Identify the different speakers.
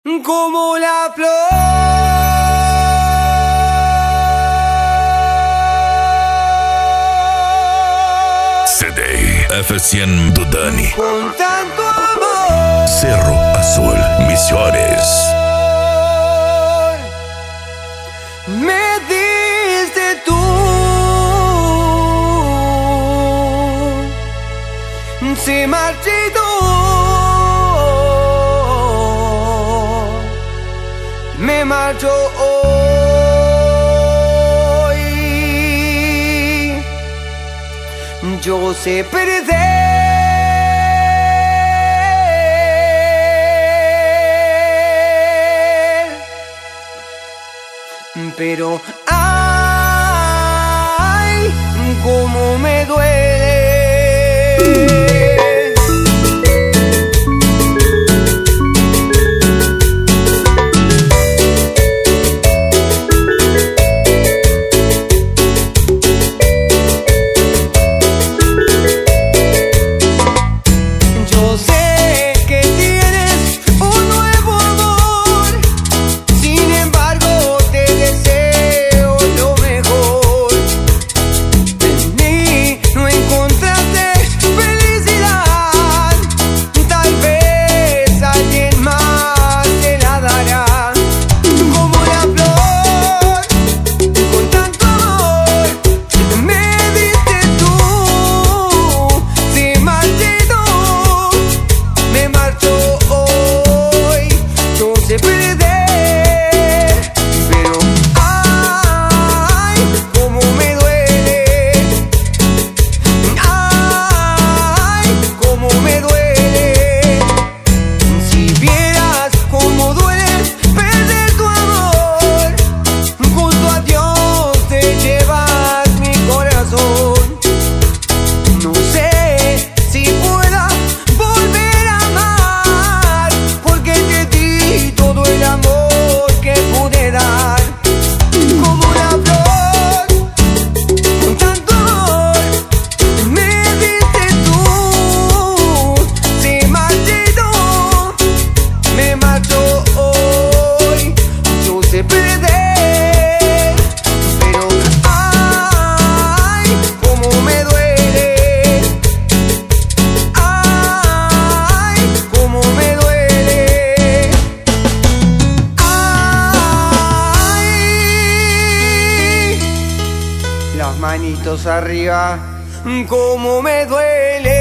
Speaker 1: como la flor.
Speaker 2: CD F100 do Dani.
Speaker 1: Con tanto amor,
Speaker 2: Cerro Azul, Misiones.
Speaker 1: me diste tú. Se marchitó. Me marcho hoy. Yo sé perder, pero ay, cómo me duele. Yo sé que tienes un nuevo amor, sin embargo te deseo lo mejor. En mí no encontraste felicidad, tal vez alguien más te la dará. Como la flor, con tanto amor, me diste tú. Se marchitó. Me marcho hoy, yo sé perder, pero ay, cómo me duele, ay, cómo me duele. Si vieras cómo duele perder tu amor, junto a Dios te llevas mi corazón. No sé si pueda volver a amar, porque te di todo el amor que pude dar. Como la flor, con tanto amor, me diste tú. Se marchitó, me marcho hoy. Yo sé perder, pero ay, cómo me duele. Ay, cómo me duele. Ay, las manitos arriba, cómo me duele.